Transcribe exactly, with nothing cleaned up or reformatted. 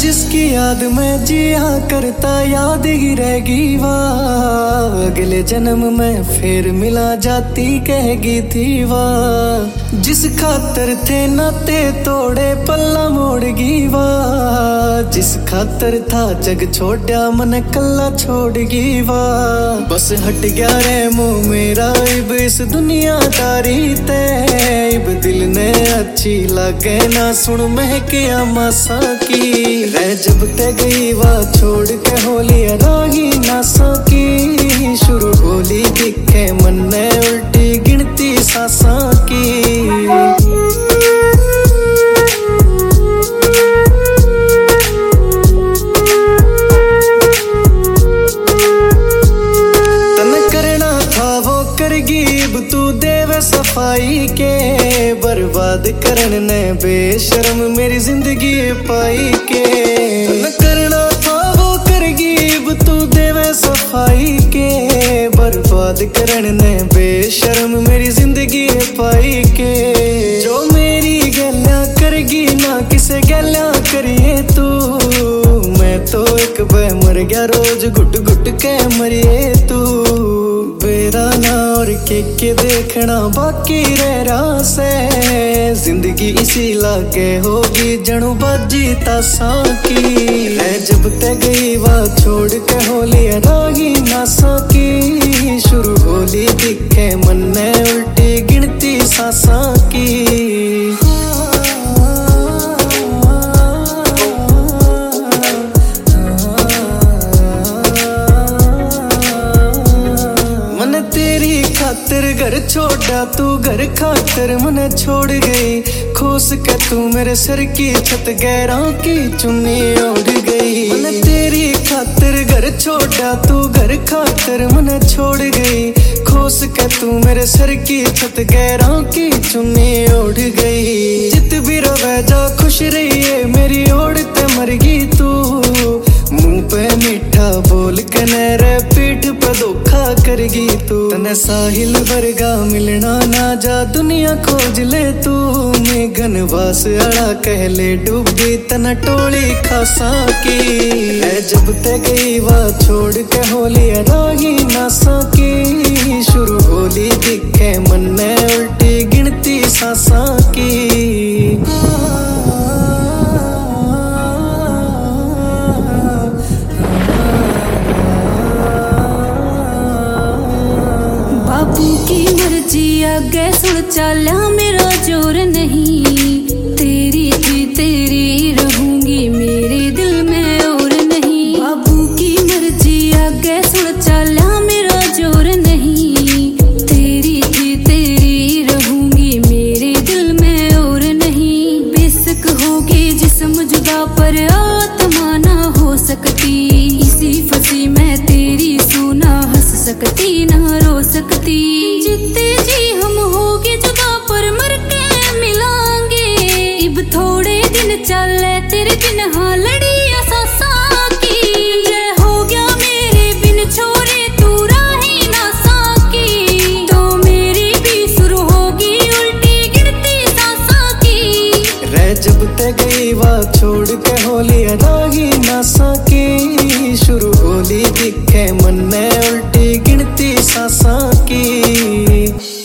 जिसकी याद में जिया करता याद ही रहेगी वाह। अगले जन्म में फिर मिला जाती कहेगी थी वाह। जिस खातर थे नाते तोड़े पल्ला मोड़गी वाह। जिस खातर था जग छोड़ा मन कल्ला छोड़गी वाह। बस हट गया रे मुँह मेरा इब इस दुनियादारी ते। इब दिल ने अच्छी लगे ना सुन महकिया मासा की। रह जब ते गई वाह छोड़ के होली राही नासा की। शुरू होली दिखे मन ने उल्टी गिनती सासा की। तू देवे सफाई के बर्बाद करन ने बेशर्म मेरी जिंदगी पाई के। न करना था वो करगी तू देवे सफाई के बर्बाद करन ने बेशर्म मेरी जिंदगी पाई के। जो मेरी गैल्या करगी ना किसे गैल्या करिए तू। मैं तो एक बे मर गया रोज घुट घुट के मरिए तू। बेरा ना और के के देखना बाकी रह रहा से। जिंदगी इसी लागे होगी जणु बाजी तासा की। है जब ते गई वाह छोड़ के होली राही नासा की। शुरू होली दिखे मन ने उल्टी गिनती सासा की। खातर घर छोड़ा तू घर खातर मन छोड़ गई। खोस के तू मेरे सर की छत गैरों की चुन्नी ओढ़ गई। मन तेरी खातर घर छोड़ा तू घर खातर मन छोड़ गई। खोस के तू मेरे सर की छत गैरों की चुन्नी ओढ़ गई। जित भी रवे जा खुश रहिए मेरी ओढ़ ते मरगी तू। मुंह पे मीठा बोल के रे पीठ पे धोखा करगी तू। तने साहिल वर्गा मिलना ना जा दुनिया खोज ले तू। मेघन वास अड़ा कह ले डूबी तना टोली खासा की। है जब ते गई वाह छोड़ के होली राही नासा की। शुरू होली दिखे मन ने उल्टी गिनती सासा की। बाबू की मर्जी आगे सुन चला मेरा जोर नहीं। तेरी थी तेरी रहूंगी मेरे दिल में और नहीं। बाबू की मर्जी आगे सुन चला मेरा जोर नहीं। तेरी थी तेरी रहूंगी मेरे दिल में और नहीं। बेशक होगी जिस्म जुदा पर आत्मा ना हो सकती। इसी फंसी मैं तेरी सुना हंस सकती ना रो सकती। जितने जी हम होगे जुदा पर मर के मिलांगे। इब थोड़े दिन चले तेरे बिन हाँ लड़ी सासा की। जय हो गया मेरे बिन छोरे तू राही नासा की। तो मेरी भी शुरू होगी उल्टी गिनती सासा की। रह जब ते गई वाह छोड़ के होली राही नासा की। शुरू होली दिखे मन ने उल्टी गिनती सासा की।